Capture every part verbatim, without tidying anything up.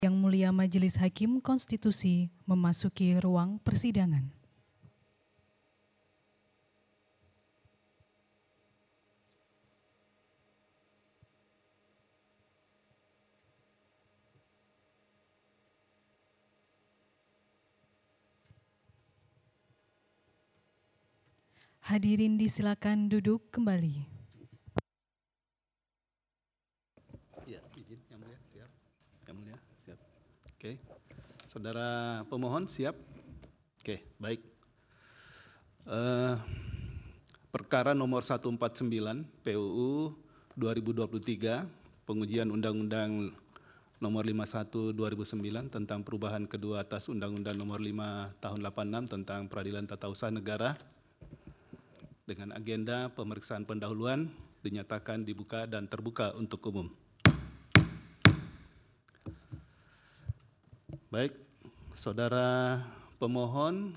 Yang Mulia Majelis Hakim Konstitusi memasuki ruang persidangan. Hadirin disilakan duduk kembali. Ya, izin Yang Mulia, siap. Yang Mulia, siap. Oke, saudara pemohon siap? Oke, baik. Uh, perkara nomor seratus empat puluh sembilan P U U dua ribu dua puluh tiga, pengujian Undang-Undang nomor lima puluh satu dua ribu sembilan tentang perubahan kedua atas Undang-Undang nomor lima tahun delapan puluh enam tentang Peradilan Tata Usaha Negara dengan agenda pemeriksaan pendahuluan dinyatakan dibuka dan terbuka untuk umum. Baik, saudara pemohon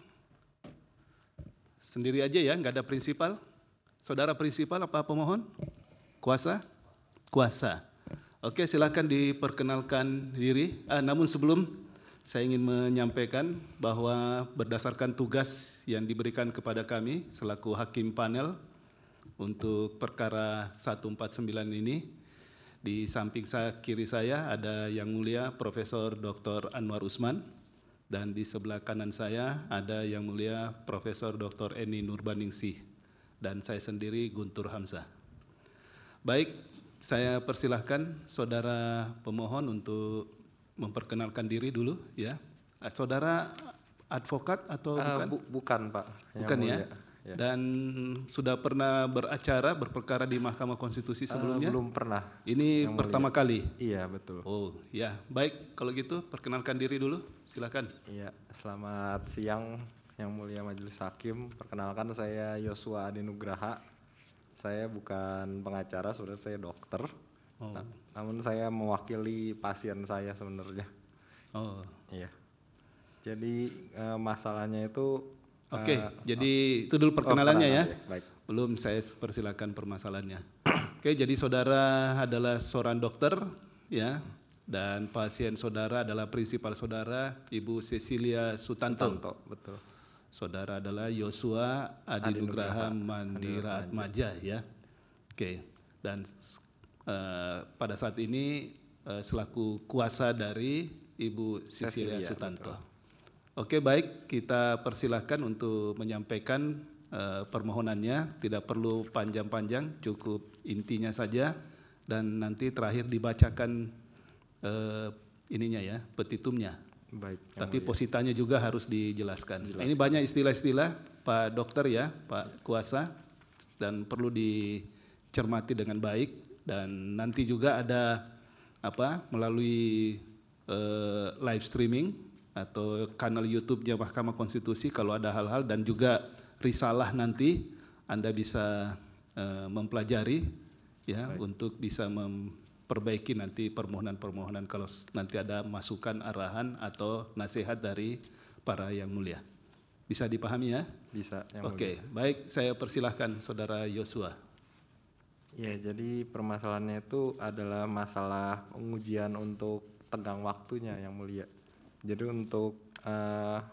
sendiri aja ya, nggak ada prinsipal. Saudara prinsipal apa pemohon? Kuasa? Kuasa. Oke, silakan diperkenalkan diri. Ah, namun sebelum saya ingin menyampaikan bahwa berdasarkan tugas yang diberikan kepada kami selaku hakim panel untuk perkara seratus empat puluh sembilan ini, di samping saya, kiri saya ada Yang Mulia Profesor Doktor Anwar Usman, dan di sebelah kanan saya ada Yang Mulia Profesor Doktor Eni Nurbaningsih, dan saya sendiri Guntur Hamzah. Baik, saya persilahkan saudara pemohon untuk memperkenalkan diri dulu ya. Saudara advokat atau Uh, bukan? bu, bukan Pak. Yang Bukan ya? Mulia. Ya. Dan sudah pernah beracara berperkara di Mahkamah Konstitusi sebelumnya? Uh, belum pernah. Ini Yang pertama Mulia. kali? Iya betul. Oh ya, baik kalau gitu perkenalkan diri dulu, silakan. Iya, selamat siang Yang Mulia Majelis Hakim. Perkenalkan saya Yosua Adi Nugraha. Saya bukan pengacara, sebenarnya saya dokter. Oh. Nah, namun saya mewakili pasien saya sebenarnya. Oh. Iya. Jadi uh, masalahnya itu. Oke, uh, jadi oh, itu dulu perkenalannya oh, ya. Baik. Belum saya persilakan permasalahannya. Oke, jadi saudara adalah seorang dokter ya, dan pasien saudara adalah prinsipal saudara Ibu Cecilia Sutanto. Sutanto, betul. Saudara adalah Yosua Adi Nugraha Mandira Atmaja ya. Oke, dan uh, pada saat ini uh, selaku kuasa dari Ibu Cecilia, Cecilia Sutanto. Betul. Oke, baik, kita persilahkan untuk menyampaikan uh, permohonannya, tidak perlu panjang-panjang, cukup intinya saja, dan nanti terakhir dibacakan uh, ininya ya, petitumnya. Baik, tapi mulia. Positanya juga harus dijelaskan. Jelaskan. Ini banyak istilah-istilah Pak Dokter ya, Pak Kuasa, dan perlu dicermati dengan baik. Dan nanti juga ada apa melalui uh, live streaming atau kanal YouTube-nya Mahkamah Konstitusi kalau ada hal-hal, dan juga risalah nanti Anda bisa uh, mempelajari ya. Baik. Untuk bisa memperbaiki nanti permohonan-permohonan kalau nanti ada masukan, arahan atau nasihat dari para Yang Mulia. Bisa dipahami ya? Bisa. Yang Oke, mulia. Baik, saya persilahkan saudara Yosua. Ya, jadi permasalahannya itu adalah masalah pengujian untuk tenggang waktunya Yang Mulia. Jadi untuk uh,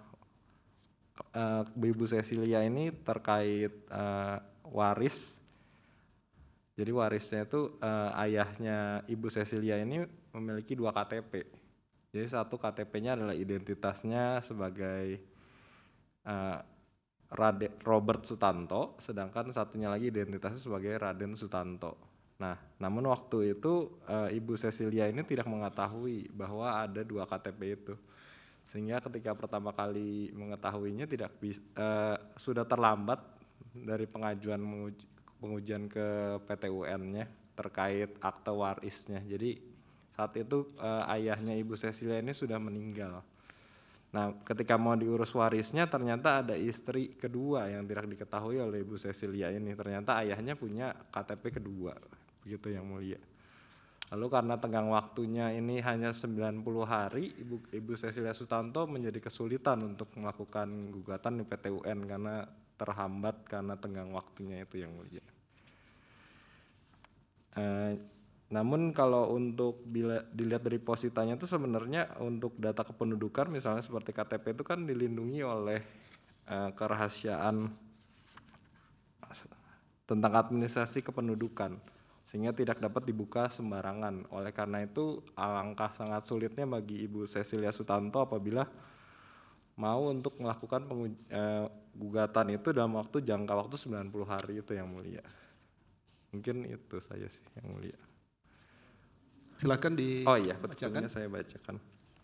uh, Ibu Cecilia ini terkait uh, waris. Jadi warisnya itu uh, ayahnya Ibu Cecilia ini memiliki dua K T P. Jadi satu K T P-nya adalah identitasnya sebagai uh, Raden Robert Sutanto, sedangkan satunya lagi identitasnya sebagai Raden Sutanto. Nah, namun waktu itu uh, Ibu Cecilia ini tidak mengetahui bahwa ada dua K T P itu. Sehingga ketika pertama kali mengetahuinya tidak bisa, uh, sudah terlambat dari pengajuan menguji, pengujian ke P T U N-nya terkait akte warisnya. Jadi saat itu uh, ayahnya Ibu Cecilia ini sudah meninggal. Nah, ketika mau diurus warisnya ternyata ada istri kedua yang tidak diketahui oleh Ibu Cecilia ini. Ternyata ayahnya punya K T P kedua, begitu Yang Mulia. Lalu karena tenggang waktunya ini hanya sembilan puluh hari, Ibu, Ibu Cecilia Sutanto menjadi kesulitan untuk melakukan gugatan di P T U N karena terhambat karena tenggang waktunya itu Yang Mulia. Uh, Namun kalau untuk bila dilihat dari positanya itu sebenarnya untuk data kependudukan misalnya seperti K T P itu kan dilindungi oleh uh, kerahasiaan tentang administrasi kependudukan sehingga tidak dapat dibuka sembarangan. Oleh karena itu alangkah sangat sulitnya bagi Ibu Cecilia Sutanto apabila mau untuk melakukan penguj- uh, gugatan itu dalam waktu jangka waktu sembilan puluh hari itu yang mulia. Mungkin itu saja sih yang mulia. Silakan di Oh iya, bacakan. betulnya saya bacakan.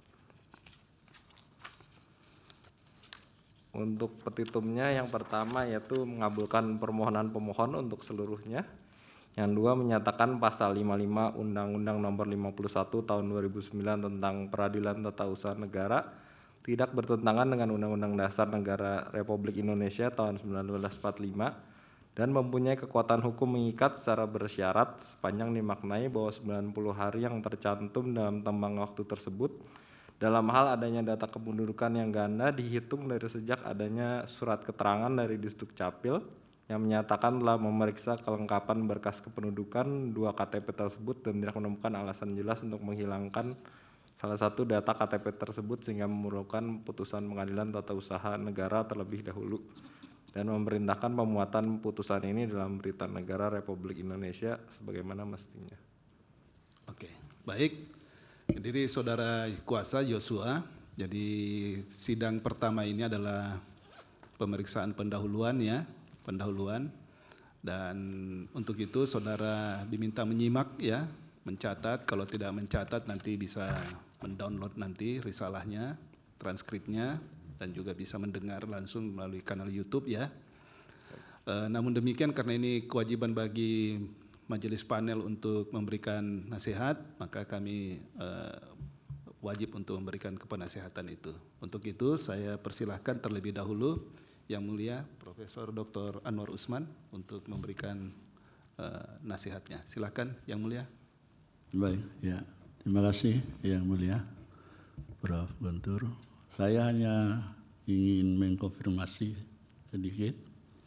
Untuk petitumnya yang pertama yaitu mengabulkan permohonan pemohon untuk seluruhnya. Yang dua menyatakan pasal lima puluh lima Undang-Undang Nomor lima puluh satu Tahun dua ribu sembilan tentang Peradilan Tata Usaha Negara tidak bertentangan dengan Undang-Undang Dasar Negara Republik Indonesia tahun seribu sembilan ratus empat puluh lima dan mempunyai kekuatan hukum mengikat secara bersyarat sepanjang dimaknai bahwa sembilan puluh hari yang tercantum dalam tembang waktu tersebut dalam hal adanya data kependudukan yang ganda dihitung dari sejak adanya surat keterangan dari Disduk Capil yang menyatakan telah memeriksa kelengkapan berkas kependudukan dua K T P tersebut dan tidak menemukan alasan jelas untuk menghilangkan salah satu data K T P tersebut sehingga memerlukan putusan Pengadilan Tata Usaha Negara terlebih dahulu dan memerintahkan pemuatan putusan ini dalam Berita Negara Republik Indonesia sebagaimana mestinya. Oke, baik. Jadi saudara kuasa Yosua, jadi sidang pertama ini adalah pemeriksaan pendahuluan ya, pendahuluan. Dan untuk itu saudara diminta menyimak ya, mencatat. Kalau tidak mencatat nanti bisa mendownload nanti risalahnya, transkripnya, dan juga bisa mendengar langsung melalui kanal YouTube ya. E, namun demikian karena ini kewajiban bagi majelis panel untuk memberikan nasihat, maka kami eh, wajib untuk memberikan kepenasihatan itu. Untuk itu saya persilahkan terlebih dahulu Yang Mulia Profesor Doktor Anwar Usman untuk memberikan eh, nasihatnya. Silakan Yang Mulia. Baik, ya. Terima kasih Yang Mulia Prof Guntur. Saya hanya ingin mengkonfirmasi sedikit.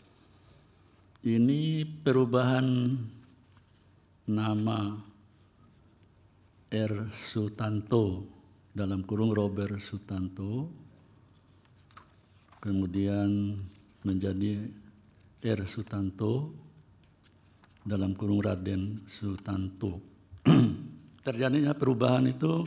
Ini perubahan nama R. Sutanto dalam kurung Robert Sutanto kemudian menjadi R. Sutanto dalam kurung Raden Sutanto. Terjadinya perubahan itu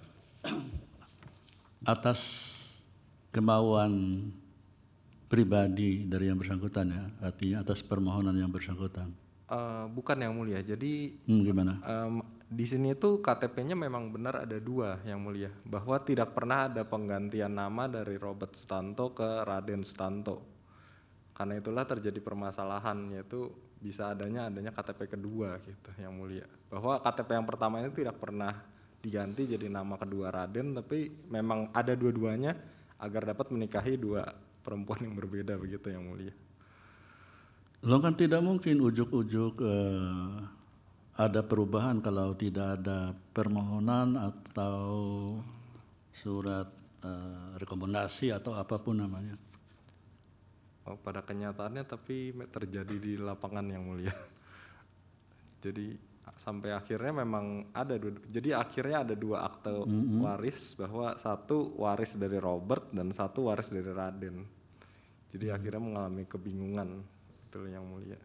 atas kemauan pribadi dari yang bersangkutan ya, artinya atas permohonan yang bersangkutan. Uh, bukan Yang Mulia. Jadi hmm, gimana? Um, di sini itu K T P-nya memang benar ada dua Yang Mulia, bahwa tidak pernah ada penggantian nama dari Robert Sutanto ke Raden Sutanto. Karena itulah terjadi permasalahan, yaitu bisa adanya adanya K T P kedua gitu Yang Mulia. Bahwa K T P yang pertama itu tidak pernah diganti jadi nama kedua Raden, tapi memang ada dua-duanya agar dapat menikahi dua perempuan yang berbeda begitu Yang Mulia. Lo kan tidak mungkin ujuk-ujuk eh, ada perubahan kalau tidak ada permohonan atau surat eh, rekomendasi atau apapun namanya. Oh, pada kenyataannya tapi terjadi di lapangan Yang Mulia. Jadi sampai akhirnya memang ada dua, jadi akhirnya ada dua akte mm-hmm. waris, bahwa satu waris dari Robert dan satu waris dari Raden. Jadi mm-hmm. akhirnya mengalami kebingungan. Yang Mulia.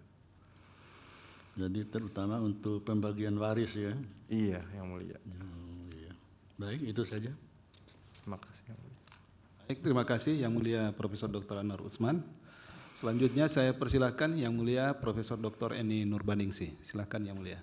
Jadi terutama untuk pembagian waris ya? Iya, Yang Mulia. Oh, iya. Baik, itu saja. Terima kasih Yang Mulia. Baik, terima kasih Yang Mulia Profesor Doktor Anwar Usman. Selanjutnya saya persilahkan Yang Mulia Profesor Doktor Eni Nurbaningsih. Silakan Yang Mulia.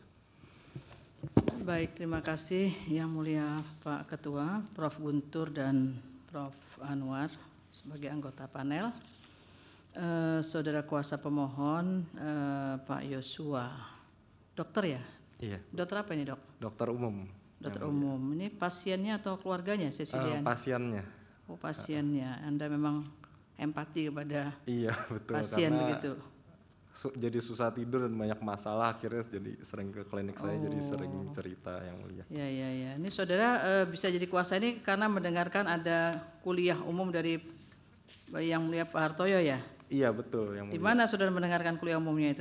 Baik, terima kasih Yang Mulia Pak Ketua, Prof Guntur dan Prof Anwar sebagai anggota panel. Uh, saudara kuasa pemohon uh, Pak Yosua, dokter ya? Iya. Dokter apa ini dok? Dokter umum. Dokter umum. Ini pasiennya atau keluarganya Cecilia? Uh, pasiennya. Oh pasiennya. Anda memang empati kepada iya, betul, pasien begitu. Su jadi susah tidur dan banyak masalah, akhirnya jadi sering ke klinik saya, oh. jadi sering cerita Yang Mulia. Ya ya ya. Ini saudara uh, bisa jadi kuasa ini karena mendengarkan ada kuliah umum dari Yang Mulia Pak Hartoyo ya? Iya betul Yang Mulia. Di mana saudara mendengarkan kuliah umumnya itu?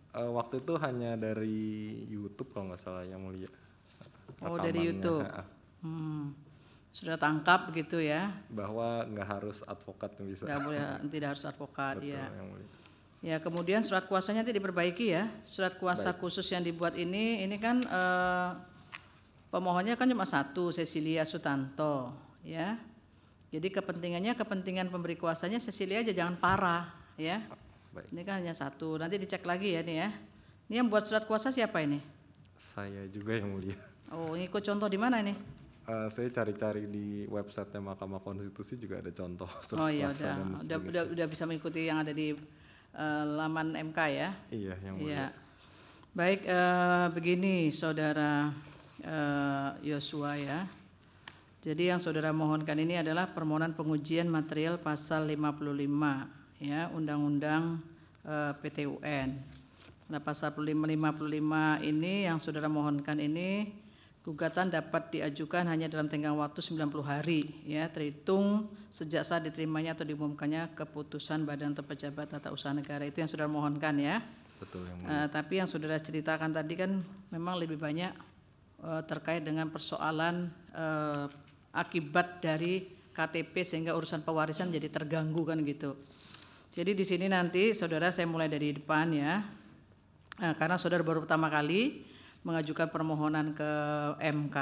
Uh, waktu itu hanya dari YouTube kalau nggak salah yang mulia. Oh dari Rekamannya. YouTube. Hmm. Sudah tangkap gitu ya? Bahwa nggak harus advokat yang bisa. Nggak boleh, tidak harus advokat. Betul, Ya. yang mulia. Ya kemudian surat kuasanya nanti diperbaiki ya. Surat kuasa Baik. khusus yang dibuat ini, ini kan eh, pemohonnya kan cuma satu, Cecilia Sutanto, ya. Jadi kepentingannya kepentingan pemberi kuasanya Cecilia aja, jangan parah, ya. Baik. Ini kan hanya satu. Nanti dicek lagi ya nih ya. Ini yang buat surat kuasa siapa ini? Saya juga yang mulia. Oh, ini ikut contoh di mana ini? Uh, saya cari-cari di websitenya Mahkamah Konstitusi juga ada contoh surat Oh iya kuasa udah, dan udah, sejenisnya. udah, udah bisa mengikuti yang ada di eh, laman M K ya. Iya, yang mulia. Iya. Baik, eh, begini saudara eh, Yosua ya. Jadi yang saudara mohonkan ini adalah permohonan pengujian material pasal lima puluh lima ya Undang-Undang eh, P T U N. Nah pasal lima puluh lima ini yang saudara mohonkan ini gugatan dapat diajukan hanya dalam tenggang waktu sembilan puluh hari ya terhitung sejak saat diterimanya atau diumumkannya keputusan Badan atau Pejabat Tata Usaha Negara. Itu yang saudara mohonkan ya. Betul yang mulia. Uh, tapi yang saudara ceritakan tadi kan memang lebih banyak uh, terkait dengan persoalan uh, akibat dari K T P sehingga urusan pewarisan jadi terganggu kan gitu. Jadi di sini nanti saudara saya mulai dari depan ya, uh, karena saudara baru pertama kali mengajukan permohonan ke M K.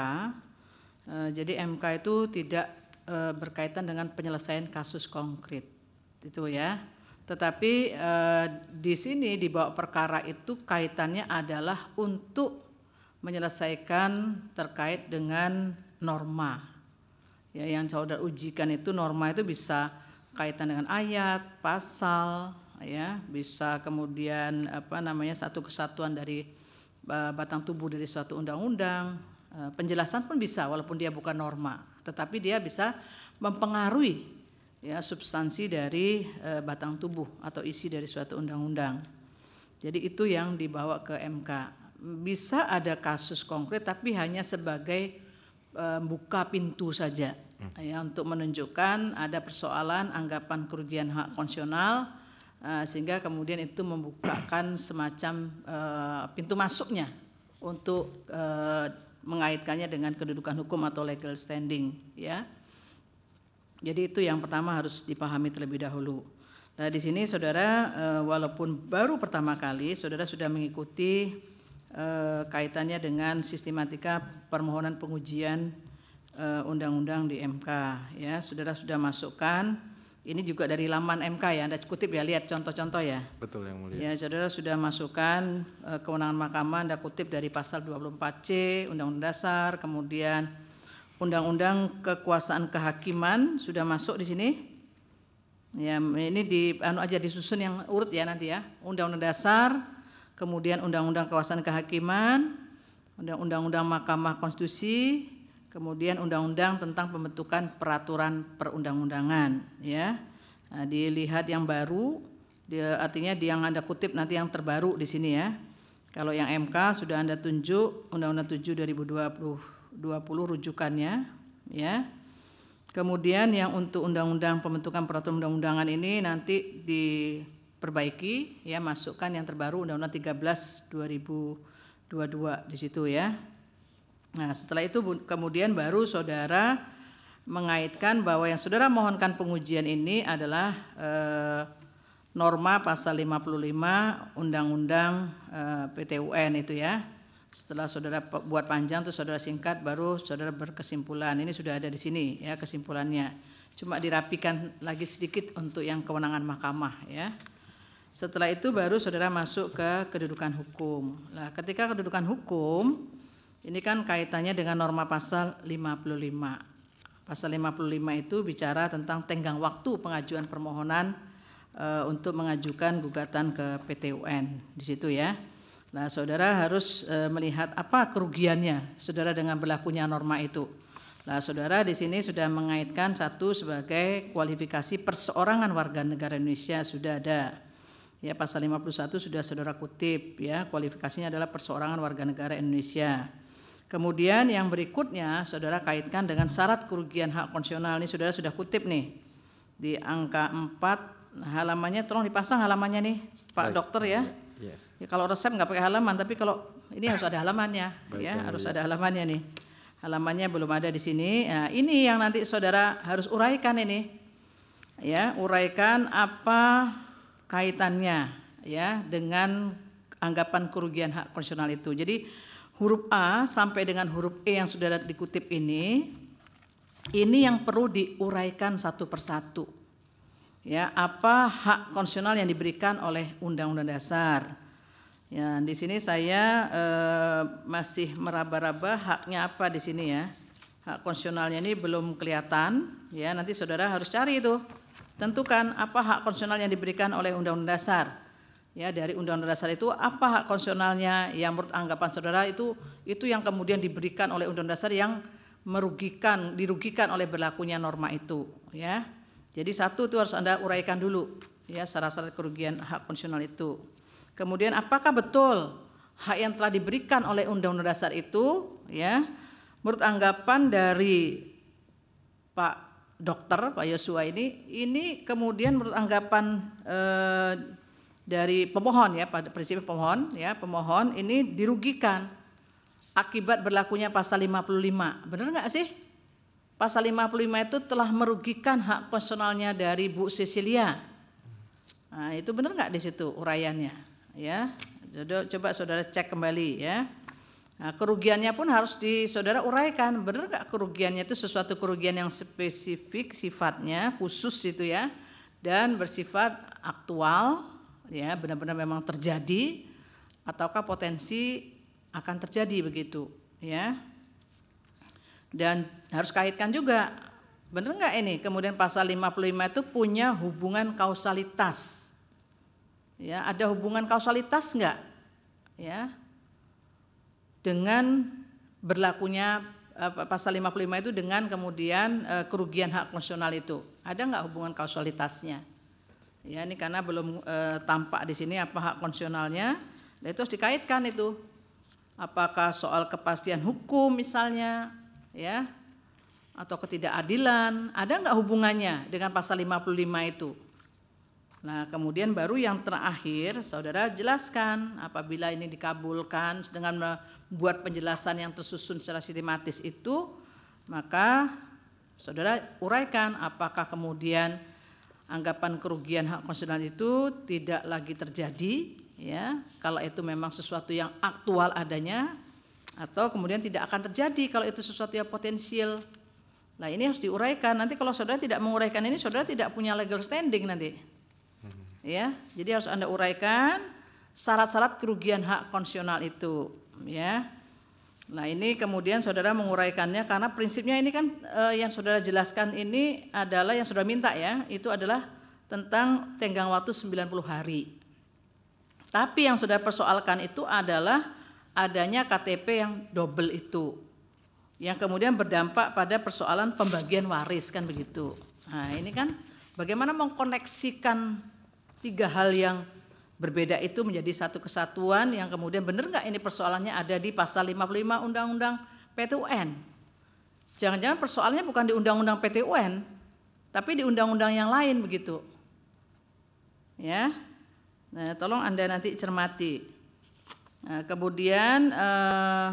Uh, jadi M K itu tidak uh, berkaitan dengan penyelesaian kasus konkret, itu ya. Tetapi eh, di sini di bawah perkara itu kaitannya adalah untuk menyelesaikan terkait dengan norma. Ya, yang saudara ujikan itu norma itu bisa kaitan dengan ayat, pasal, ya, bisa kemudian apa namanya satu kesatuan dari uh, batang tubuh dari suatu undang-undang. Uh, penjelasan pun bisa walaupun dia bukan norma, tetapi dia bisa mempengaruhi ya substansi dari e, batang tubuh atau isi dari suatu undang-undang. Jadi itu yang dibawa ke M K. Bisa ada kasus konkret tapi hanya sebagai e, buka pintu saja hmm. ya untuk menunjukkan ada persoalan anggapan kerugian hak konstitusional e, sehingga kemudian itu membukakan semacam e, pintu masuknya untuk e, mengaitkannya dengan kedudukan hukum atau legal standing ya. Jadi itu yang pertama harus dipahami terlebih dahulu. Nah di sini saudara eh, walaupun baru pertama kali saudara sudah mengikuti eh, kaitannya dengan sistematika permohonan pengujian eh, undang-undang di M K ya. Saudara sudah masukkan ini juga dari laman M K ya. Anda kutip ya, lihat contoh-contoh ya. Betul yang mulia. Ya, saudara sudah masukkan eh, kewenangan mahkamah Anda kutip dari pasal dua puluh empat C Undang-Undang Dasar, kemudian Undang-Undang Kekuasaan Kehakiman sudah masuk di sini. Ya, ini di anu aja disusun yang urut ya nanti ya. Undang-Undang Dasar, kemudian Undang-Undang Kekuasaan Kehakiman, Undang-Undang Mahkamah Konstitusi, kemudian Undang-Undang tentang pembentukan peraturan perundang-undangan ya. Nah, dilihat yang baru, dia, artinya yang Anda kutip nanti yang terbaru di sini ya. Kalau yang M K sudah Anda tunjuk Undang-Undang tujuh dua ribu dua puluh dua puluh rujukannya ya. Kemudian yang untuk undang-undang pembentukan peraturan undang-undangan ini nanti diperbaiki ya, masukkan yang terbaru Undang-Undang tiga belas dua ribu dua puluh dua di situ ya. Nah, setelah itu kemudian baru saudara mengaitkan bahwa yang saudara mohonkan pengujian ini adalah eh, norma pasal lima puluh lima Undang-Undang eh, P T U N itu ya. Setelah saudara buat panjang terus saudara singkat baru saudara berkesimpulan. Ini sudah ada di sini ya kesimpulannya. Cuma dirapikan lagi sedikit untuk yang kewenangan mahkamah ya. Setelah itu baru saudara masuk ke kedudukan hukum. Nah, ketika kedudukan hukum ini kan kaitannya dengan norma pasal lima puluh lima. Pasal lima puluh lima itu bicara tentang tenggang waktu pengajuan permohonan e, untuk mengajukan gugatan ke P T U N di situ ya. Nah, saudara harus e, melihat apa kerugiannya saudara dengan berlakunya norma itu. Nah, saudara di sini sudah mengaitkan satu sebagai kualifikasi perseorangan warga negara Indonesia sudah ada. Ya, pasal lima puluh satu sudah saudara kutip ya, kualifikasinya adalah perseorangan warga negara Indonesia. Kemudian yang berikutnya saudara kaitkan dengan syarat kerugian hak konstitusional. Ini saudara sudah kutip nih. Di angka empat halamannya tolong dipasang halamannya nih Pak Baik. Dokter ya. Iya. Ya, kalau resep nggak pakai halaman, tapi kalau ini harus ada halamannya, Baik, ya Yang harus Mulia. ada halamannya nih. Halamannya belum ada di sini. Nah, ini yang nanti saudara harus uraikan ini, ya, uraikan apa kaitannya, ya, dengan anggapan kerugian hak konstitusional itu. Jadi huruf A sampai dengan huruf E yang sudah dikutip ini, ini yang perlu diuraikan satu persatu. Ya, apa hak konstitusional yang diberikan oleh Undang-Undang Dasar. Ya, di sini saya eh, masih meraba-raba haknya apa di sini ya. Hak konstitusionalnya ini belum kelihatan, ya, nanti saudara harus cari itu. Tentukan apa hak konstitusional yang diberikan oleh Undang-Undang Dasar. Ya, dari Undang-Undang Dasar itu apa hak konstitusionalnya yang menurut anggapan saudara itu itu yang kemudian diberikan oleh Undang-Undang Dasar yang merugikan, dirugikan oleh berlakunya norma itu, ya. Jadi satu itu harus Anda uraikan dulu, ya, syarat-syarat kerugian hak konstitusional itu. Kemudian apakah betul hak yang telah diberikan oleh Undang-Undang Dasar itu, ya, menurut anggapan dari Pak Dokter Pak Yosua ini, ini kemudian menurut anggapan eh, dari pemohon, ya, pada prinsip pemohon, ya, pemohon ini dirugikan akibat berlakunya pasal lima puluh lima, benar nggak sih? Pasal lima puluh lima itu telah merugikan hak konstitusionalnya dari Bu Cecilia. Nah, itu benar nggak di situ uraiannya, ya? Coba saudara cek kembali, ya. Nah, kerugiannya pun harus di saudara uraikan, benar nggak kerugiannya itu sesuatu kerugian yang spesifik sifatnya, khusus itu, ya, dan bersifat aktual, ya, benar-benar memang terjadi, ataukah potensi akan terjadi begitu, ya. Dan harus kaitkan juga, benar nggak ini kemudian pasal lima puluh lima itu punya hubungan kausalitas, ya, ada hubungan kausalitas nggak, ya, dengan berlakunya eh, pasal lima puluh lima itu dengan kemudian eh, kerugian hak konstitusional itu, ada nggak hubungan kausalitasnya, ya, ini karena belum eh, tampak di sini apa hak konstitusionalnya, nah, itu harus dikaitkan itu, apakah soal kepastian hukum misalnya, ya, atau ketidakadilan, ada nggak hubungannya dengan pasal lima puluh lima itu. Nah, kemudian baru yang terakhir saudara jelaskan apabila ini dikabulkan dengan membuat penjelasan yang tersusun secara sistematis itu, maka saudara uraikan apakah kemudian anggapan kerugian hak konstitusional itu tidak lagi terjadi, ya, kalau itu memang sesuatu yang aktual adanya, atau kemudian tidak akan terjadi kalau itu sesuatu yang potensial. Nah, ini harus diuraikan. Nanti kalau saudara tidak menguraikan ini, saudara tidak punya legal standing nanti, ya. Jadi harus Anda uraikan syarat-syarat kerugian hak konstitusional itu, ya. Nah, ini kemudian saudara menguraikannya karena prinsipnya ini kan eh, yang saudara jelaskan ini adalah yang saudara minta, ya, itu adalah tentang tenggang waktu sembilan puluh hari. Tapi yang saudara persoalkan itu adalah adanya K T P yang double itu, yang kemudian berdampak pada persoalan pembagian waris, kan begitu. Nah, ini kan bagaimana mengkoneksikan tiga hal yang berbeda itu menjadi satu kesatuan yang kemudian benar nggak ini persoalannya ada di pasal lima puluh lima Undang-Undang P T U N. Jangan-jangan persoalannya bukan di Undang-Undang P T U N, tapi di undang-undang yang lain begitu, ya. Nah, tolong Anda nanti cermati. Nah, kemudian eh,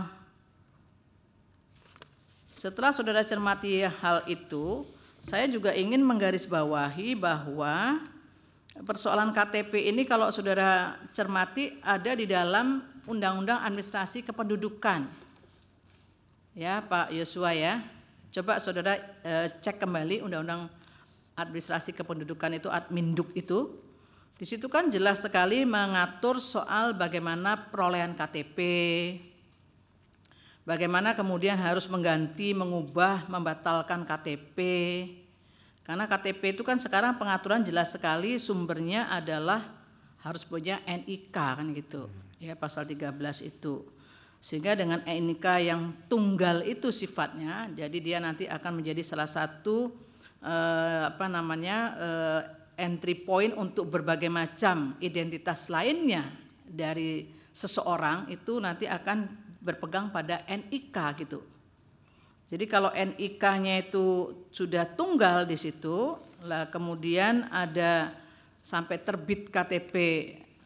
setelah saudara cermati hal itu, saya juga ingin menggarisbawahi bahwa persoalan K T P ini kalau saudara cermati ada di dalam Undang-Undang Administrasi Kependudukan, ya, Pak Yosua, ya. Coba saudara eh, cek kembali Undang-Undang Administrasi Kependudukan itu, Adminduk itu. Di situ kan jelas sekali mengatur soal bagaimana perolehan K T P, bagaimana kemudian harus mengganti, mengubah, membatalkan K T P. Karena K T P itu kan sekarang pengaturan jelas sekali sumbernya adalah harus punya N I K, kan gitu, ya, pasal tiga belas itu. Sehingga dengan N I K yang tunggal itu sifatnya, jadi dia nanti akan menjadi salah satu eh, apa namanya eh, entry point untuk berbagai macam identitas lainnya dari seseorang itu nanti akan berpegang pada N I K gitu. Jadi kalau N I K-nya itu sudah tunggal di situ, lah kemudian ada sampai terbit K T P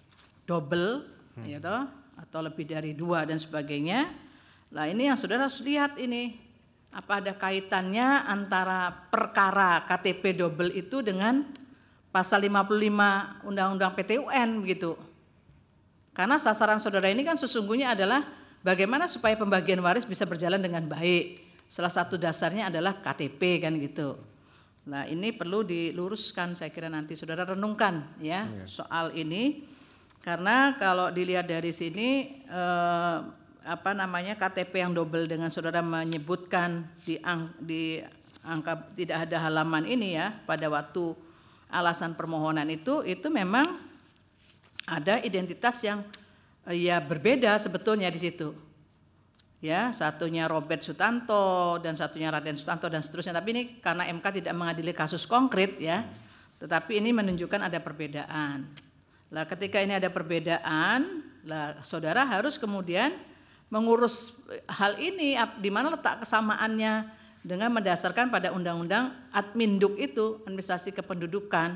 double, hmm. ya toh, atau lebih dari dua dan sebagainya. Nah ini yang saudara harus lihat ini, apa ada kaitannya antara perkara K T P double itu dengan pasal lima puluh lima Undang-Undang P T U N begitu. Karena sasaran saudara ini kan sesungguhnya adalah bagaimana supaya pembagian waris bisa berjalan dengan baik. Salah satu dasarnya adalah K T P kan gitu. Nah ini perlu diluruskan, saya kira nanti saudara renungkan ya yeah. soal ini. Karena kalau dilihat dari sini eh, apa namanya K T P yang double dengan saudara menyebutkan di, ang, di angka tidak ada halaman ini ya pada waktu alasan permohonan itu, itu memang ada identitas yang eh, ya berbeda sebetulnya di situ. Ya, satunya Robert Sutanto dan satunya Raden Sutanto dan seterusnya. Tapi ini karena M K tidak mengadili kasus konkret ya, tetapi ini menunjukkan ada perbedaan. Lah ketika ini ada perbedaan, lah saudara harus kemudian mengurus hal ini di mana letak kesamaannya dengan mendasarkan pada Undang-Undang Adminduk itu, Administrasi Kependudukan.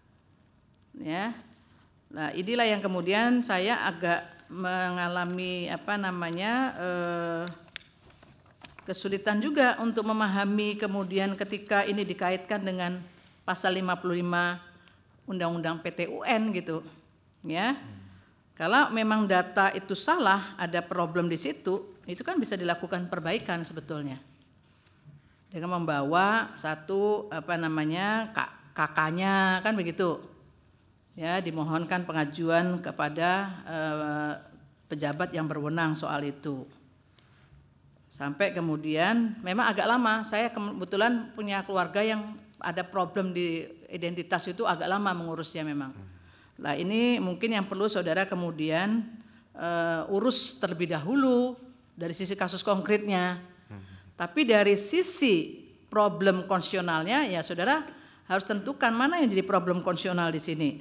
Ya. Nah, inilah yang kemudian saya agak mengalami apa namanya eh, kesulitan juga untuk memahami kemudian ketika ini dikaitkan dengan pasal lima puluh lima Undang-Undang P T U N gitu ya. Kalau memang data itu salah, ada problem di situ, itu kan bisa dilakukan perbaikan sebetulnya dengan membawa satu apa namanya kakaknya kan begitu. Ya, dimohonkan pengajuan kepada eh, pejabat yang berwenang soal itu. Sampai kemudian memang agak lama, saya kebetulan punya keluarga yang ada problem di identitas itu agak lama mengurusnya memang. Nah ini mungkin yang perlu saudara kemudian eh, urus terlebih dahulu dari sisi kasus konkretnya. Tapi dari sisi problem konstitusionalnya ya saudara harus tentukan mana yang jadi problem konstitusional di sini.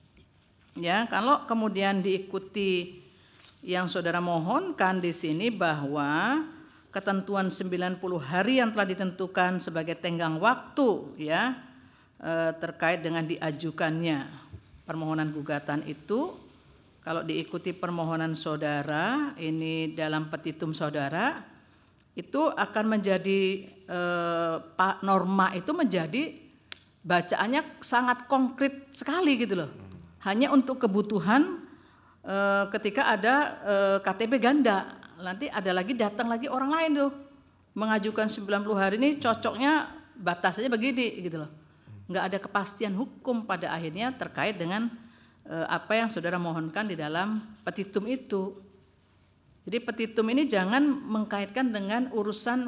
Ya, kalau kemudian diikuti yang saudara mohonkan di sini bahwa ketentuan sembilan puluh hari yang telah ditentukan sebagai tenggang waktu ya eh, terkait dengan diajukannya permohonan gugatan itu, kalau diikuti permohonan saudara ini dalam petitum saudara itu akan menjadi eh, norma itu menjadi bacaannya sangat konkret sekali gitu loh. Hanya untuk kebutuhan e, ketika ada e, K T P ganda, nanti ada lagi datang lagi orang lain tuh mengajukan sembilan puluh hari ini cocoknya batasnya begini gitu loh. Enggak ada kepastian hukum pada akhirnya terkait dengan e, apa yang saudara mohonkan di dalam petitum itu. Jadi petitum ini jangan mengkaitkan dengan urusan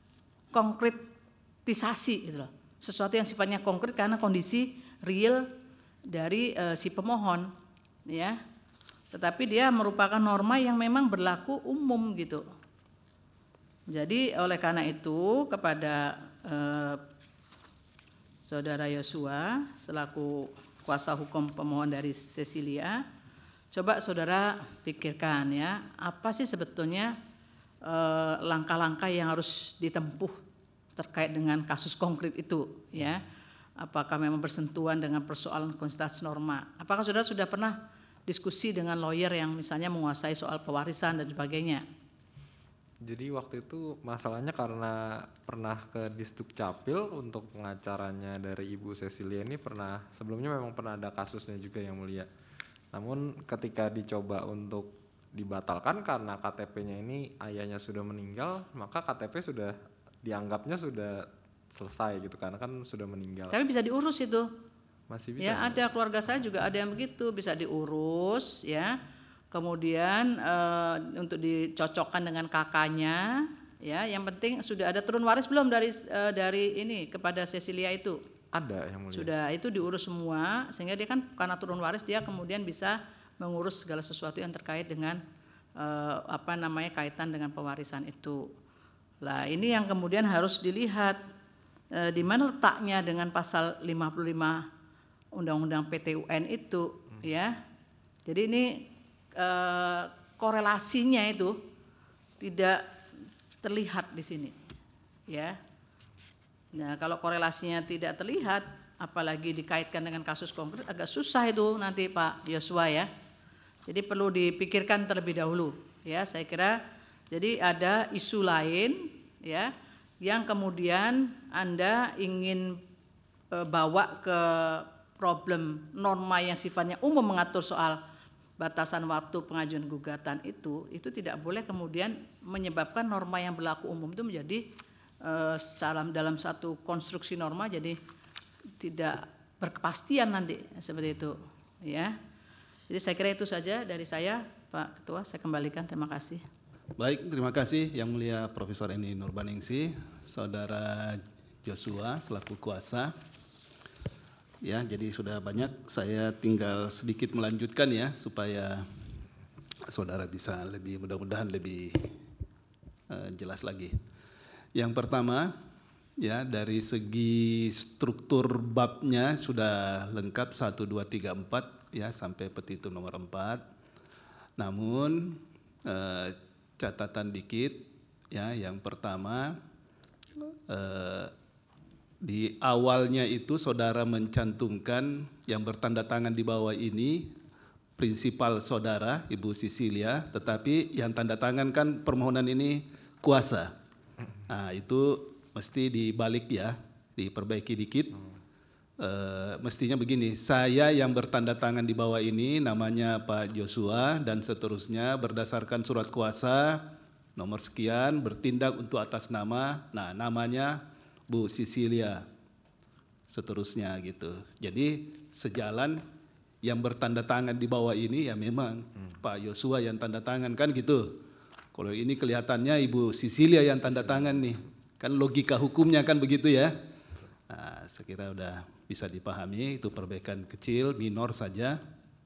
konkretisasi gitu loh. Sesuatu yang sifatnya konkret karena kondisi real dari uh, si pemohon ya, tetapi dia merupakan norma yang memang berlaku umum gitu. Jadi oleh karena itu kepada uh, saudara Yosua selaku kuasa hukum pemohon dari Cecilia, coba saudara pikirkan ya, apa sih sebetulnya uh, langkah-langkah yang harus ditempuh terkait dengan kasus konkret itu ya. Apakah memang bersentuhan dengan persoalan konstitusi norma? Apakah saudara sudah pernah diskusi dengan lawyer yang misalnya menguasai soal pewarisan dan sebagainya? Jadi waktu itu masalahnya karena pernah ke Disdukcapil untuk pengacaranya dari Ibu Cecilia ini pernah, sebelumnya memang pernah ada kasusnya juga yang mulia. Namun ketika dicoba untuk dibatalkan karena K T P-nya ini ayahnya sudah meninggal, maka K T P sudah dianggapnya sudah selesai gitu karena kan sudah meninggal. Tapi bisa diurus itu. Masih bisa. Ya, ada keluarga saya juga ada yang begitu, bisa diurus ya. Kemudian e, untuk dicocokkan dengan kakaknya ya, yang penting sudah ada turun waris belum dari e, dari ini kepada Cecilia itu? Ada yang mulia. Sudah, itu diurus semua sehingga dia kan karena turun waris dia kemudian bisa mengurus segala sesuatu yang terkait dengan e, apa namanya kaitan dengan pewarisan itu. Lah, ini yang kemudian harus dilihat di mana letaknya dengan pasal lima puluh lima Undang-Undang P T U N itu hmm. ya. Jadi ini eh, korelasinya itu tidak terlihat di sini ya. Nah, kalau korelasinya tidak terlihat apalagi dikaitkan dengan kasus konkret agak susah itu nanti Pak Yosua ya. Jadi perlu dipikirkan terlebih dahulu, ya. Saya kira jadi ada isu lain, ya, yang kemudian Anda ingin e, bawa ke problem norma yang sifatnya umum mengatur soal batasan waktu pengajuan gugatan itu, itu tidak boleh kemudian menyebabkan norma yang berlaku umum itu menjadi e, dalam dalam satu konstruksi norma jadi tidak berkepastian nanti seperti itu, ya. Jadi saya kira itu saja dari saya, Pak Ketua. Saya kembalikan. Terima kasih. Baik, terima kasih Yang Mulia Profesor Eni Nurbaningsih, Saudara Joshua selaku kuasa. Ya, jadi sudah banyak. Saya tinggal sedikit melanjutkan ya supaya saudara bisa lebih mudah-mudahan lebih uh, jelas lagi. Yang pertama, ya dari segi struktur babnya sudah lengkap satu, dua, tiga, empat. Ya, sampai petitum nomor empat. Namun eh, catatan dikit, ya, yang pertama eh, di awalnya itu saudara mencantumkan yang bertanda tangan di bawah ini prinsipal saudara Ibu Sisilia, tetapi yang tanda tangan kan permohonan ini kuasa. Nah, itu mesti dibalik ya, diperbaiki dikit. Uh, mestinya begini, saya yang bertanda tangan di bawah ini namanya Pak Joshua dan seterusnya berdasarkan surat kuasa nomor sekian bertindak untuk atas nama, nah namanya Bu Sisilia, seterusnya gitu. Jadi sejalan yang bertanda tangan di bawah ini ya memang hmm. Pak Joshua yang tanda tangan kan gitu. Kalau ini kelihatannya Ibu Sisilia yang tanda tangan nih, kan logika hukumnya kan begitu ya. Nah, saya kira udah bisa dipahami, itu perbaikan kecil, minor saja.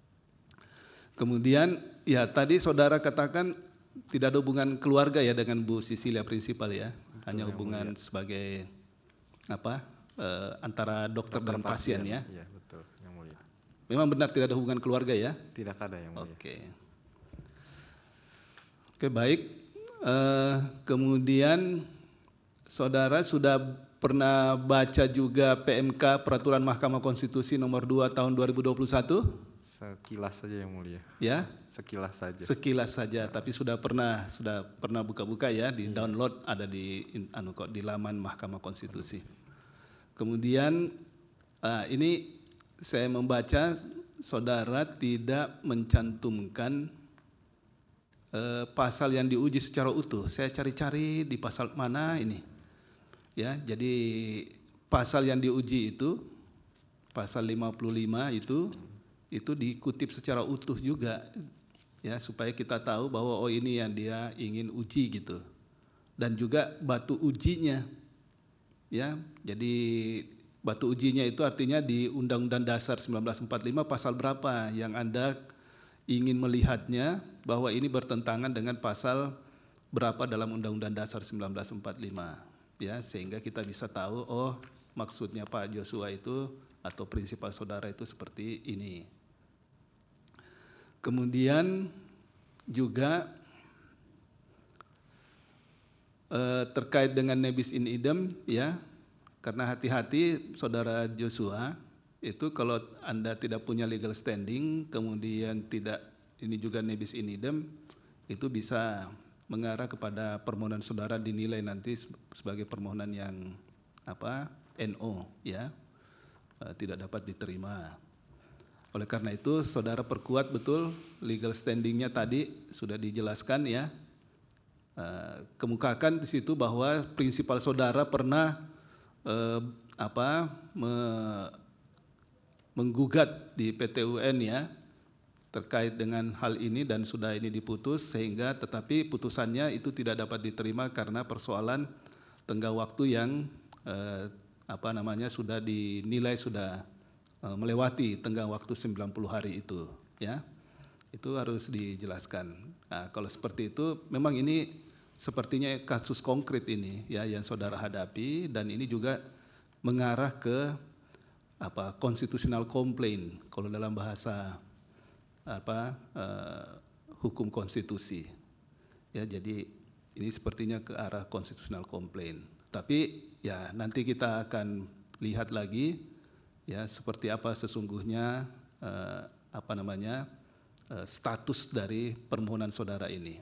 Kemudian ya tadi saudara katakan tidak ada hubungan keluarga ya dengan Bu Sisilia prinsipal ya, betul, hanya hubungan mulia. Sebagai apa eh, antara dokter, dokter dan pasien, pasien ya. Iya betul, yang mulia. Memang benar tidak ada hubungan keluarga ya? Tidak ada yang mulia. Oke, oke baik. Eh, kemudian saudara sudah pernah baca juga P M K Peraturan Mahkamah Konstitusi nomor dua tahun dua ribu dua puluh satu? Sekilas saja yang mulia. Ya? Sekilas saja. Sekilas saja, tapi sudah pernah sudah pernah buka-buka ya, di hmm. download ada di anu kok di laman Mahkamah Konstitusi. Kemudian uh, ini saya membaca saudara tidak mencantumkan uh, pasal yang diuji secara utuh. Saya cari-cari di pasal mana ini. Ya, jadi pasal yang diuji itu pasal lima puluh lima itu itu dikutip secara utuh juga ya supaya kita tahu bahwa oh ini yang dia ingin uji gitu. Dan juga batu ujinya. Ya, jadi batu ujinya itu artinya di Undang-Undang Dasar seribu sembilan ratus empat puluh lima pasal berapa yang Anda ingin melihatnya bahwa ini bertentangan dengan pasal berapa dalam Undang-Undang Dasar seribu sembilan ratus empat puluh lima. Ya, sehingga kita bisa tahu oh maksudnya Pak Joshua itu atau prinsipal saudara itu seperti ini. Kemudian juga eh, terkait dengan nebis in idem ya, karena hati-hati saudara Joshua itu kalau Anda tidak punya legal standing kemudian tidak ini juga nebis in idem itu bisa mengarah kepada permohonan saudara dinilai nanti sebagai permohonan yang apa N O ya e, tidak dapat diterima. Oleh karena itu saudara perkuat betul legal standingnya tadi sudah dijelaskan ya, e, kemukakan di situ bahwa prinsipal saudara pernah e, apa me, menggugat di P T U N ya terkait dengan hal ini dan sudah ini diputus sehingga tetapi putusannya itu tidak dapat diterima karena persoalan tenggang waktu yang eh, apa namanya sudah dinilai sudah eh, melewati tenggang waktu sembilan puluh hari itu ya. Itu harus dijelaskan. Nah, kalau seperti itu memang ini sepertinya kasus konkret ini ya yang saudara hadapi dan ini juga mengarah ke apa constitutional complaint kalau dalam bahasa apa uh, hukum konstitusi ya, jadi ini sepertinya ke arah constitutional complaint, tapi ya nanti kita akan lihat lagi ya seperti apa sesungguhnya uh, apa namanya uh, status dari permohonan saudara ini.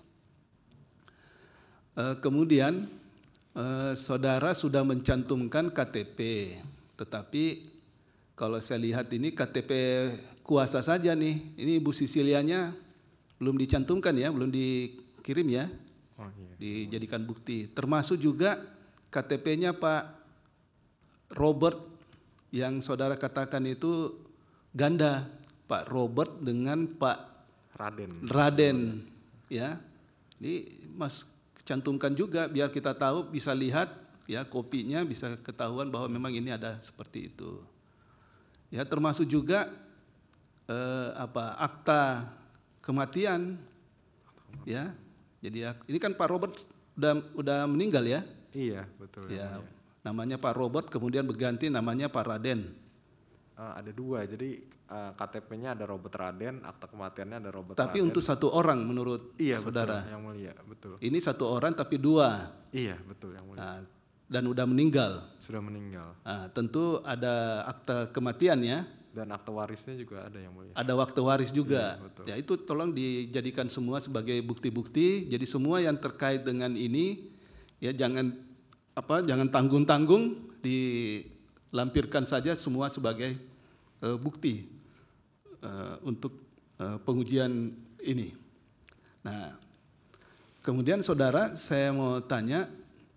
Uh, kemudian uh, saudara sudah mencantumkan K T P, tetapi kalau saya lihat ini K T P kuasa saja nih. Ini Ibu Sisilianya belum dicantumkan ya, belum dikirim ya, Oh, iya. dijadikan bukti. Termasuk juga K T P-nya Pak Robert yang saudara katakan itu ganda, Pak Robert dengan Pak Raden. Raden, ya. Ini Mas cantumkan juga biar kita tahu, bisa lihat ya kopinya, bisa ketahuan bahwa memang ini ada seperti itu. Ya, termasuk juga eh, apa akta kematian, ya. Jadi ini kan Pak Robert udah udah meninggal ya. Iya, betul. Ya, mulia. namanya Pak Robert, kemudian berganti namanya Pak Raden. Uh, ada dua, jadi uh, K T P-nya ada Robert Raden, akta kematiannya ada Robert Tapi Raden. untuk satu orang menurut iya, saudara. betul, yang mulia, betul. Ini satu orang tapi dua. Iya, betul, yang mulia. Nah, dan udah meninggal. Sudah meninggal. Nah, tentu ada akta kematian ya. Dan akta warisnya juga ada yang mulia. Ada waktu waris juga. Iya, betul. Ya itu tolong dijadikan semua sebagai bukti-bukti. Jadi semua yang terkait dengan ini ya jangan apa jangan tanggung-tanggung, dilampirkan saja semua sebagai uh, bukti uh, untuk uh, pengujian ini. Nah, kemudian saudara saya mau tanya,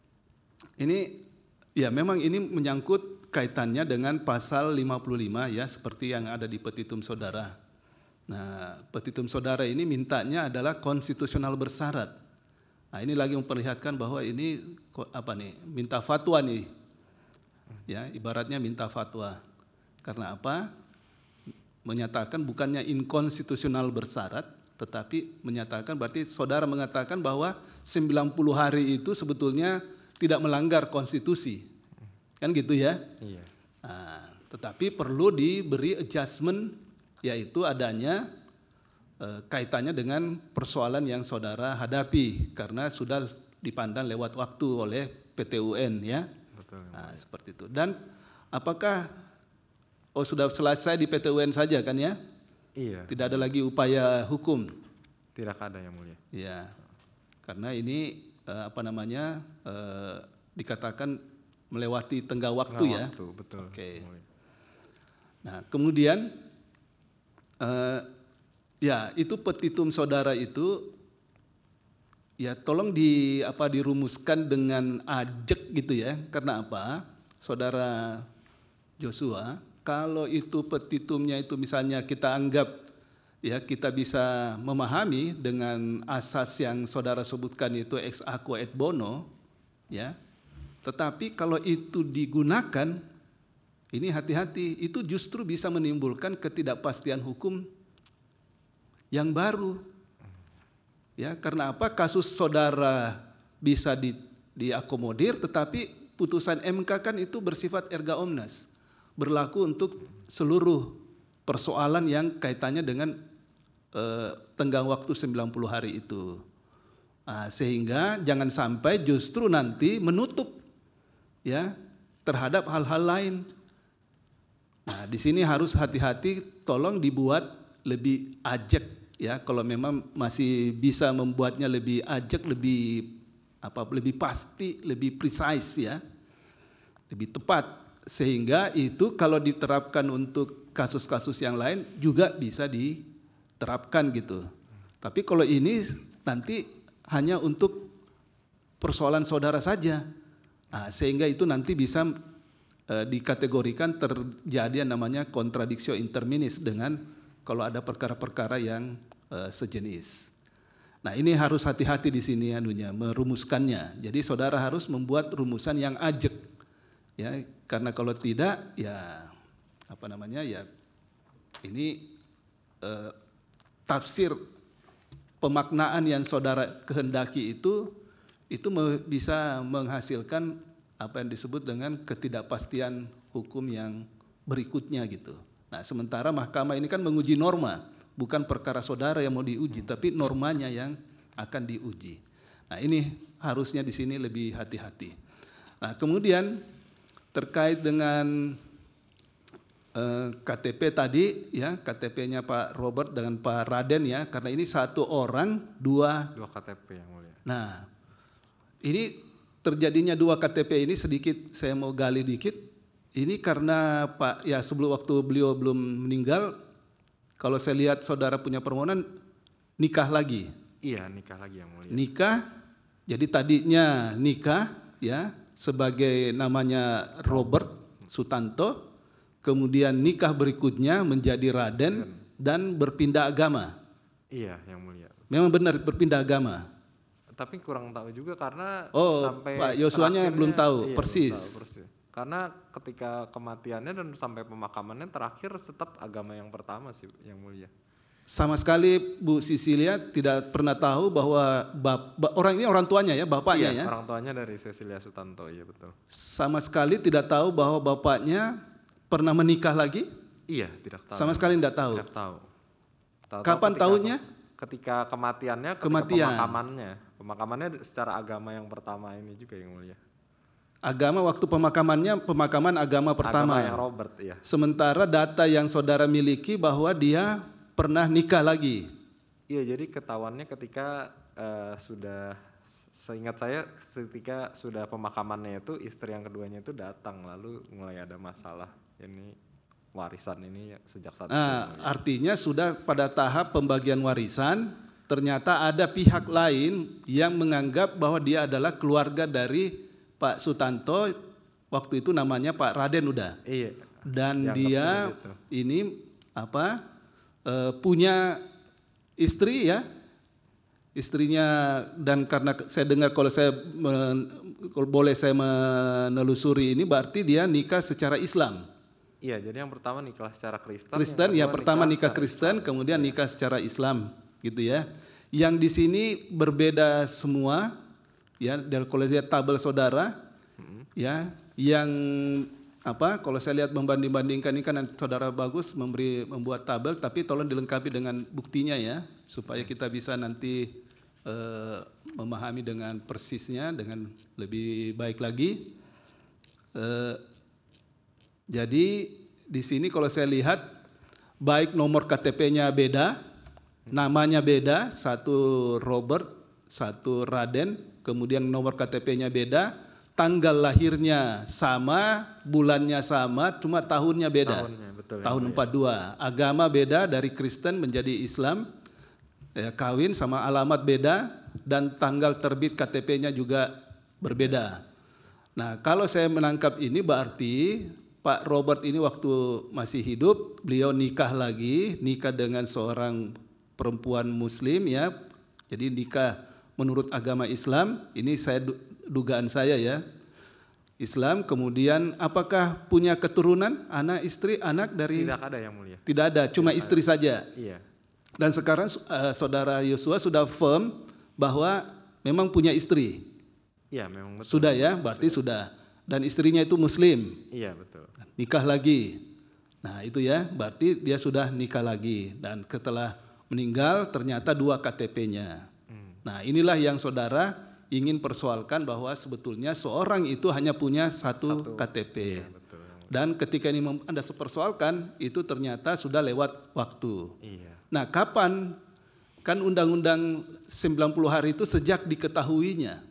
ini ya memang ini menyangkut kaitannya dengan pasal lima puluh lima ya, seperti yang ada di petitum saudara. Nah, petitum saudara ini mintanya adalah konstitusional bersyarat. Nah, ini lagi memperlihatkan bahwa ini apa nih, minta fatwa nih. Ya, ibaratnya minta fatwa. Karena apa? Menyatakan bukannya inkonstitusional bersyarat, tetapi menyatakan berarti saudara mengatakan bahwa sembilan puluh hari itu sebetulnya tidak melanggar konstitusi. Kan gitu ya? Iya. Nah, tetapi perlu diberi adjustment, yaitu adanya eh, kaitannya dengan persoalan yang saudara hadapi karena sudah dipandang lewat waktu oleh P T U N ya. Betul. Nah, seperti itu. Dan apakah oh sudah selesai di P T U N saja kan ya? Iya. Tidak ada lagi upaya hukum. Tidak ada yang mulia. Ya. Karena ini eh, apa namanya? Eh, dikatakan melewati tenggang waktu Tengah ya. Waktu, betul. Oke. yang mulia. Nah, kemudian eh, ya itu petitum saudara itu ya tolong di apa dirumuskan dengan ajak gitu ya. Karena apa? Saudara Joshua, kalau itu petitumnya itu misalnya kita anggap ya kita bisa memahami dengan asas yang saudara sebutkan itu ex aequo et bono ya. Tetapi kalau itu digunakan, ini hati-hati, itu justru bisa menimbulkan ketidakpastian hukum yang baru. Ya, karena apa? Kasus saudara bisa di, diakomodir, tetapi putusan M K kan itu bersifat erga omnes, berlaku untuk seluruh persoalan yang kaitannya dengan eh, tenggang waktu sembilan puluh hari itu. Nah, sehingga jangan sampai justru nanti menutup ya terhadap hal-hal lain. Nah, di sini harus hati-hati, tolong dibuat lebih ajak ya, kalau memang masih bisa membuatnya lebih ajak, lebih apa lebih pasti, lebih precise ya. Lebih tepat sehingga itu kalau diterapkan untuk kasus-kasus yang lain juga bisa diterapkan gitu. Tapi kalau ini nanti hanya untuk persoalan saudara saja. Nah, sehingga itu nanti bisa eh, dikategorikan terjadi yang namanya kontradiksi interminis dengan kalau ada perkara-perkara yang eh, sejenis. Nah, ini harus hati-hati di sini anunya merumuskannya. Jadi saudara harus membuat rumusan yang ajak. Ya, karena kalau tidak ya apa namanya ya ini eh, tafsir pemaknaan yang saudara kehendaki itu itu bisa menghasilkan apa yang disebut dengan ketidakpastian hukum yang berikutnya gitu. Nah, sementara mahkamah ini kan menguji norma, bukan perkara saudara yang mau diuji, tapi normanya yang akan diuji. Nah, ini harusnya di sini lebih hati-hati. Nah, kemudian terkait dengan eh, K T P tadi ya, K T P-nya Pak Robert dengan Pak Raden ya, karena ini satu orang dua. Dua K T P yang mulia. Nah, ini terjadinya dua K T P ini sedikit saya mau gali dikit. Ini karena Pak ya sebelum waktu beliau belum meninggal, kalau saya lihat saudara punya permohonan nikah lagi. Iya, nikah lagi yang mulia. Nikah, jadi tadinya nikah ya sebagai namanya Robert Sutanto, kemudian nikah berikutnya menjadi Raden dan berpindah agama. Iya, yang mulia. Memang benar berpindah agama. Tapi kurang tahu juga karena Oh, sampai Pak Yosuanya terakhirnya- belum tahu iya, persis. belum tahu persis. Karena ketika kematiannya dan sampai pemakamannya terakhir tetap agama yang pertama sih yang mulia. Sama sekali Bu Sisilia tidak pernah tahu bahwa bap, ba- orang ini orang tuanya ya, bapaknya Iya, ya. orang tuanya dari Cecilia Sutanto, iya betul. Sama sekali tidak tahu bahwa bapaknya pernah menikah lagi. Iya, tidak tahu. Sama sekali tidak tahu. Tidak tahu. Tahu-tahu Kapan ketika- tahunya? Ketika kematiannya, ketika Kematian. pemakamannya. Pemakamannya secara agama yang pertama ini juga yang mulia. Agama waktu pemakamannya pemakaman agama pertama. Agama yang Robert, ya. Sementara data yang saudara miliki bahwa dia pernah nikah lagi. Iya, jadi ketahuannya ketika eh, sudah, seingat saya ketika sudah pemakamannya itu istri yang keduanya itu datang lalu mulai ada masalah ini warisan ini ya, sejak saat itu. Nah, yang mulia. artinya sudah pada tahap pembagian warisan, ternyata ada pihak lain yang menganggap bahwa dia adalah keluarga dari Pak Sutanto, waktu itu namanya Pak Raden udah. Iya. Dan Dianggapnya dia gitu. ini apa eh, punya istri ya, istrinya, dan karena saya dengar kalau saya men, kalau boleh saya menelusuri ini berarti dia nikah secara Islam. Iya, jadi yang pertama nikah secara Kristen. Kristen yang ya, kedua pertama nikah secara Kristen, Islam. kemudian nikah secara Islam gitu ya. Yang di sini berbeda semua ya, dari kalau lihat tabel saudara ya, yang apa kalau saya lihat membanding-bandingkan ini kan saudara bagus memberi membuat tabel, tapi tolong dilengkapi dengan buktinya ya, supaya kita bisa nanti eh, memahami dengan persisnya dengan lebih baik lagi. Eh, jadi di sini kalau saya lihat baik nomor K T P-nya beda, namanya beda, satu Robert, satu Raden, kemudian nomor K T P-nya beda, tanggal lahirnya sama, bulannya sama, cuma tahunnya beda. Tahunnya, betul, Tahun ya. empat puluh dua. Agama beda dari Kristen menjadi Islam. Ya, kawin sama alamat beda dan tanggal terbit K T P-nya juga berbeda. Nah, kalau saya menangkap ini berarti Pak Robert ini waktu masih hidup, beliau nikah lagi, nikah dengan seorang perempuan muslim ya. Jadi nikah menurut agama Islam, ini saya dugaan saya ya. Islam, kemudian apakah punya keturunan, anak, istri, anak dari? Tidak ada yang mulia. Tidak ada, cuma istri saja. Iya. Dan sekarang uh, saudara Yosua sudah firm bahwa memang punya istri. Iya, memang betul. Sudah ya, berarti sudah. Dan istrinya itu muslim, Iya, betul. nikah lagi. Nah itu ya, berarti dia sudah nikah lagi. Dan setelah meninggal ternyata dua K T P-nya. Hmm. Nah inilah yang saudara ingin persoalkan bahwa sebetulnya seorang itu hanya punya satu, Satu. K T P. Iya, betul. Dan ketika ini Anda persoalkan, itu ternyata sudah lewat waktu. Iya. Nah kapan, kan undang-undang sembilan puluh hari itu sejak diketahuinya.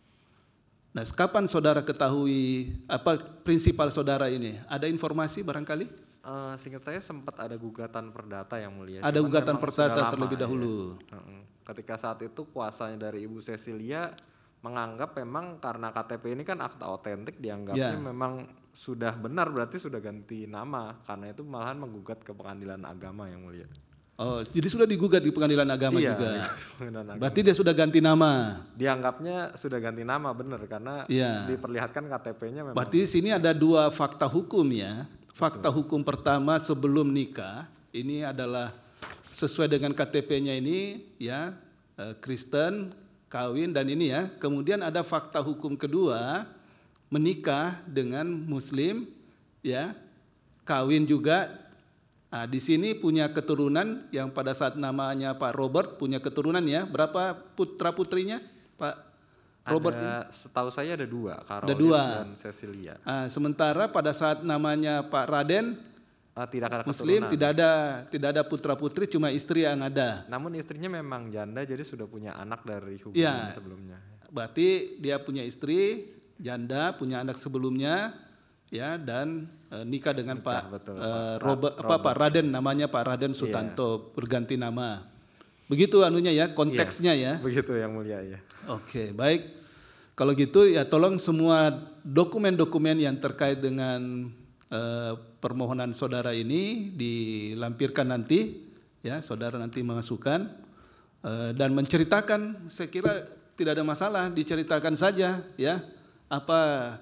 Nah kapan saudara ketahui apa prinsipal saudara ini? Ada informasi barangkali? Eh, seingat saya sempat ada gugatan perdata yang mulia. Ada Cuman gugatan memang perdata sudah lama, terlebih ya. dahulu. Heeh. Ketika saat itu kuasanya dari Ibu Cecilia menganggap memang karena K T P ini kan akta otentik, dianggapnya Ya. memang sudah benar, berarti sudah ganti nama. Karena itu malahan menggugat ke pengadilan agama yang mulia. Oh, jadi sudah digugat di pengadilan agama Iya, juga. di pengadilan agama. Berarti dia sudah ganti nama. Dianggapnya sudah ganti nama benar karena Iya. diperlihatkan K T P-nya memang. Berarti di sini ada dua fakta hukum ya. Fakta hukum pertama sebelum nikah ini adalah sesuai dengan K T P-nya ini ya, eh, Kristen, kawin dan ini ya. Kemudian ada fakta hukum kedua, menikah dengan muslim ya, kawin juga. Nah, di sini punya keturunan yang pada saat namanya Pak Robert punya keturunan ya. Berapa putra putrinya Pak Robert ini? Ada, setahu saya ada dua, Ada Caroline dua. dan Cecilia. Ah, sementara pada saat namanya Pak Raden Uh, tidak ada Muslim, keturunan. tidak ada tidak ada putra putri, cuma istri yang ada. Namun istrinya memang janda, jadi sudah punya anak dari hubungan Ya, sebelumnya. berarti dia punya istri janda, punya anak sebelumnya, ya, dan e, nikah dengan Nikah, Pak betul, e, Pak Robert, apa Robert. Pak Raden, namanya Pak Raden Sutanto, berganti nama. Begitu anunya ya, konteksnya ya. Begitu yang mulia ya. Oke, baik. Kalau gitu ya tolong semua dokumen-dokumen yang terkait dengan eh, permohonan saudara ini dilampirkan nanti, ya saudara nanti memasukkan eh, dan menceritakan. Saya kira tidak ada masalah, diceritakan saja ya apa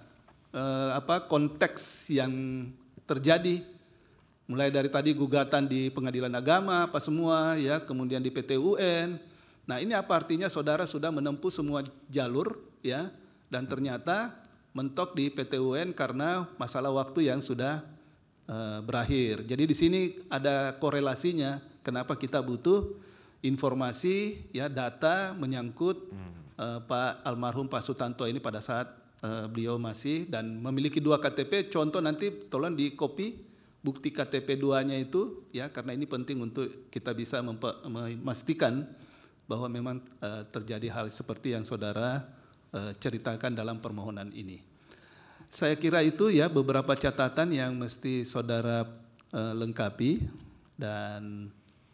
eh, apa konteks yang terjadi. Mulai dari tadi gugatan di Pengadilan Agama apa semua ya, kemudian di P T U N. Nah, ini apa artinya saudara sudah menempuh semua jalur ya, dan ternyata mentok di P T U N karena masalah waktu yang sudah uh, berakhir. Jadi di sini ada korelasinya kenapa kita butuh informasi ya, data menyangkut uh, Pak almarhum Pak Sutanto ini pada saat uh, beliau masih dan memiliki dua K T P. Contoh nanti tolong di copy bukti K T P dua-nya itu ya, karena ini penting untuk kita bisa memastikan bahwa memang uh, terjadi hal seperti yang saudara uh, ceritakan dalam permohonan ini. Saya kira itu ya beberapa catatan yang mesti saudara uh, lengkapi, dan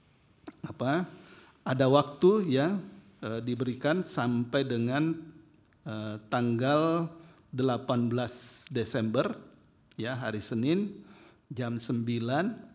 apa ada waktu ya uh, diberikan sampai dengan uh, tanggal delapan belas Desember ya, hari Senin jam sembilan.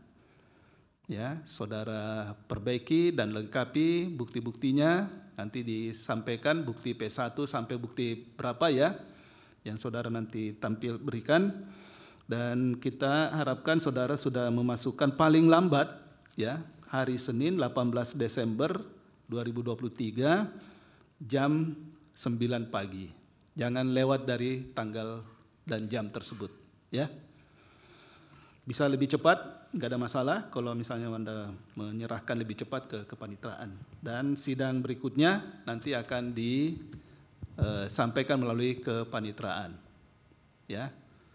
Ya, saudara perbaiki dan lengkapi bukti-buktinya, nanti disampaikan bukti P satu sampai bukti berapa ya yang saudara nanti tampil berikan, dan kita harapkan saudara sudah memasukkan paling lambat ya hari Senin delapan belas Desember dua ribu dua puluh tiga jam sembilan pagi. Jangan lewat dari tanggal dan jam tersebut ya. Bisa lebih cepat, nggak ada masalah kalau misalnya Anda menyerahkan lebih cepat ke kepanitraan. Dan sidang berikutnya nanti akan disampaikan melalui kepanitraan. Ya.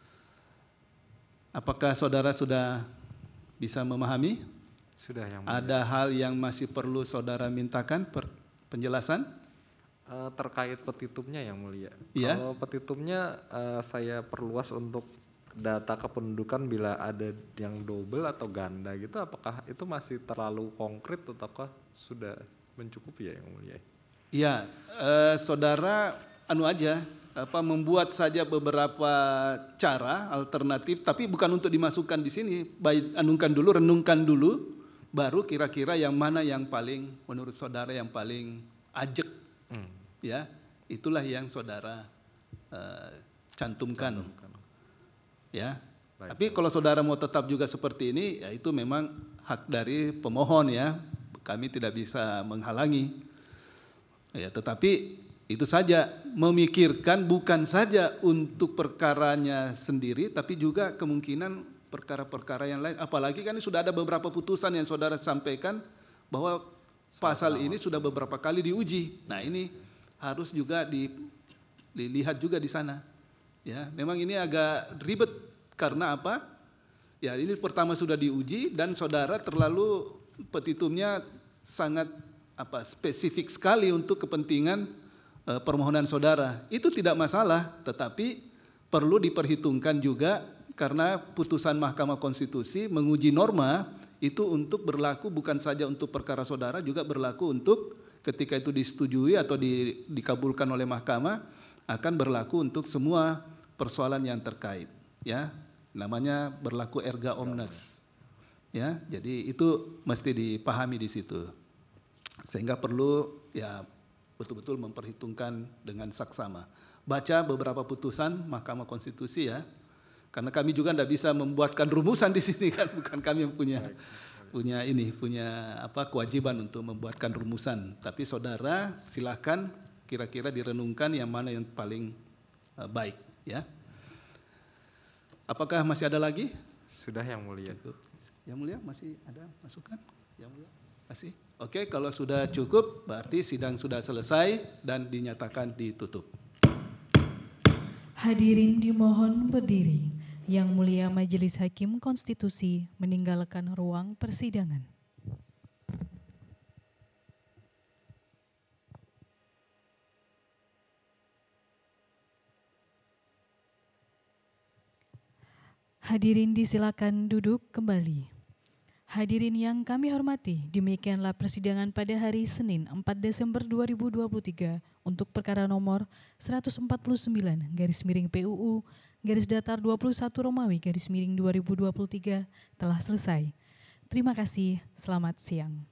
Apakah saudara sudah bisa memahami? Sudah yang mulia. Ada hal yang masih perlu saudara mintakan per, penjelasan? Uh, terkait petitumnya yang mulia. Ya. Kalau petitumnya uh, saya perluas untuk data kependudukan bila ada yang double atau ganda gitu, apakah itu masih terlalu konkret ataukah sudah mencukupi ya yang mulia? Iya, eh, saudara anu aja apa membuat saja beberapa cara alternatif, tapi bukan untuk dimasukkan di sini. Baik, anungkan dulu, renungkan dulu, baru kira-kira yang mana yang paling menurut saudara yang paling ajek, hmm. ya itulah yang saudara eh, cantumkan. cantumkan. Ya, baik, tapi baik. Kalau saudara mau tetap juga seperti ini, ya itu memang hak dari pemohon ya, kami tidak bisa menghalangi. Ya, tetapi itu saja, memikirkan bukan saja untuk perkaranya sendiri, tapi juga kemungkinan perkara-perkara yang lain. Apalagi kan ini sudah ada beberapa putusan yang saudara sampaikan bahwa pasal ini sudah beberapa kali diuji. Nah ini harus juga di, dilihat juga di sana. Ya, memang ini agak ribet karena apa? Ya, ini pertama sudah diuji dan saudara terlalu petitumnya sangat apa spesifik sekali untuk kepentingan e, permohonan saudara. Itu tidak masalah, tetapi perlu diperhitungkan juga karena putusan Mahkamah Konstitusi menguji norma itu untuk berlaku bukan saja untuk perkara saudara, juga berlaku untuk ketika itu disetujui atau di, dikabulkan oleh mahkamah, akan berlaku untuk semua persoalan yang terkait, ya, namanya berlaku erga omnes, ya, jadi itu mesti dipahami di situ, sehingga perlu ya betul-betul memperhitungkan dengan saksama. Baca beberapa putusan Mahkamah Konstitusi ya, karena kami juga tidak bisa membuatkan rumusan di sini kan, bukan kami yang punya punya ini punya apa kewajiban untuk membuatkan rumusan, tapi saudara silakan kira-kira direnungkan yang mana yang paling uh, baik ya. Apakah masih ada lagi? Sudah yang mulia. Cukup. Yang mulia masih ada masukan? Yang mulia masih? Oke, kalau sudah cukup berarti sidang sudah selesai dan dinyatakan ditutup. Hadirin dimohon berdiri Yang Mulia Majelis Hakim Konstitusi meninggalkan ruang persidangan. Hadirin disilakan duduk kembali. Hadirin yang kami hormati, demikianlah persidangan pada hari Senin empat Desember dua ribu dua puluh tiga untuk perkara nomor seratus empat puluh sembilan garis miring P U U garis datar dua puluh satu Romawi garis miring dua ribu dua puluh tiga telah selesai. Terima kasih, selamat siang.